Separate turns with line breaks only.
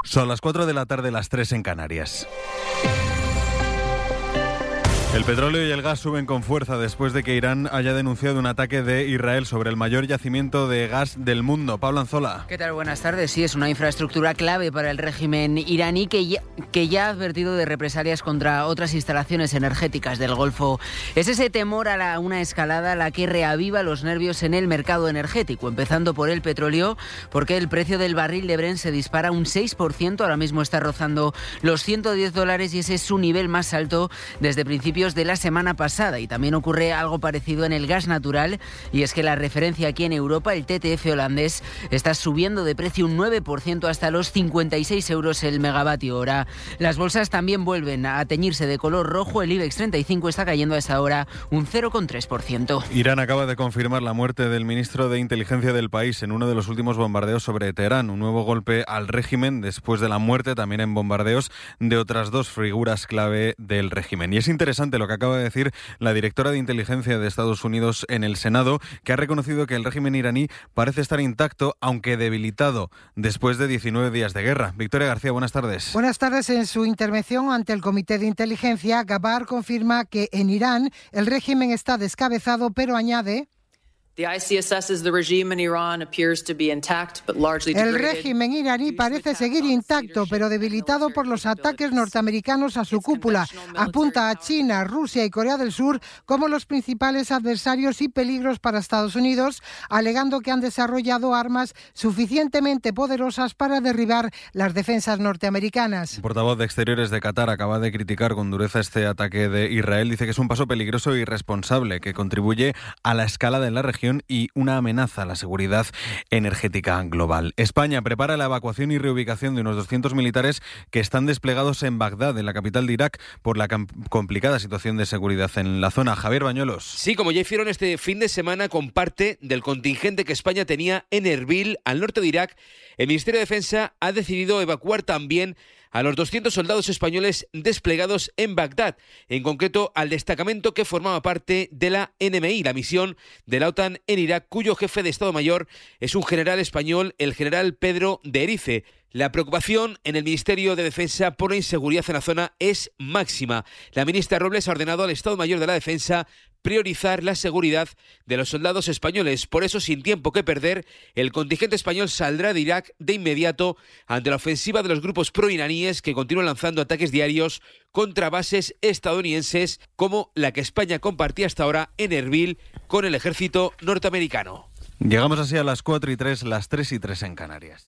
Son las 4 de la tarde, las 3 en Canarias. El petróleo y el gas suben con fuerza después de que Irán haya denunciado un ataque de Israel sobre el mayor yacimiento de gas del mundo. Pablo Anzola.
¿Qué tal? Buenas tardes. Sí, es una infraestructura clave para el régimen iraní que ya ha advertido de represalias contra otras instalaciones energéticas del Golfo. Es ese temor a una escalada la que reaviva los nervios en el mercado energético, empezando por el petróleo, porque el precio del barril de Brent se dispara un 6%, ahora mismo está rozando los $110 y ese es su nivel más alto desde principios de la semana pasada. Y también ocurre algo parecido en el gas natural, y es que la referencia aquí en Europa, el TTF holandés, está subiendo de precio un 9% hasta los 56 euros el megavatio hora. Las bolsas también vuelven a teñirse de color rojo. El IBEX 35 está cayendo a esta hora un 0,3%.
Irán acaba de confirmar la muerte del ministro de Inteligencia del país en uno de los últimos bombardeos sobre Teherán, un nuevo golpe al régimen después de la muerte también en bombardeos de otras dos figuras clave del régimen. Y es interesante lo que acaba de decir la directora de inteligencia de Estados Unidos en el Senado, que ha reconocido que el régimen iraní parece estar intacto, aunque debilitado después de 19 días de guerra. Victoria García, buenas tardes.
Buenas tardes. En su intervención ante el Comité de Inteligencia, Gabar confirma que en Irán el régimen está descabezado, pero añade: el régimen iraní parece seguir intacto, pero debilitado por los ataques norteamericanos a su cúpula. Apunta a China, Rusia y Corea del Sur como los principales adversarios y peligros para Estados Unidos, alegando que han desarrollado armas suficientemente poderosas para derribar las defensas norteamericanas.
El portavoz de Exteriores de Qatar acaba de criticar con dureza este ataque de Israel. Dice que es un paso peligroso e irresponsable que contribuye a la escalada en la región y una amenaza a la seguridad energética global. España prepara la evacuación y reubicación de unos 200 militares que están desplegados en Bagdad, en la capital de Irak, por la complicada situación de seguridad en la zona. Javier Bañuelos.
Sí, como ya hicieron este fin de semana con parte del contingente que España tenía en Erbil, al norte de Irak, el Ministerio de Defensa ha decidido evacuar también a los 200 soldados españoles desplegados en Bagdad, en concreto al destacamento que formaba parte de la NMI, la misión de la OTAN en Irak, cuyo jefe de Estado Mayor es un general español, el general Pedro de Erice. La preocupación en el Ministerio de Defensa por la inseguridad en la zona es máxima. La ministra Robles ha ordenado al Estado Mayor de la Defensa priorizar la seguridad de los soldados españoles. Por eso, sin tiempo que perder, el contingente español saldrá de Irak de inmediato ante la ofensiva de los grupos proiraníes que continúan lanzando ataques diarios contra bases estadounidenses como la que España compartía hasta ahora en Erbil con el ejército norteamericano.
Llegamos así a las 4:03, las 3:03 en Canarias.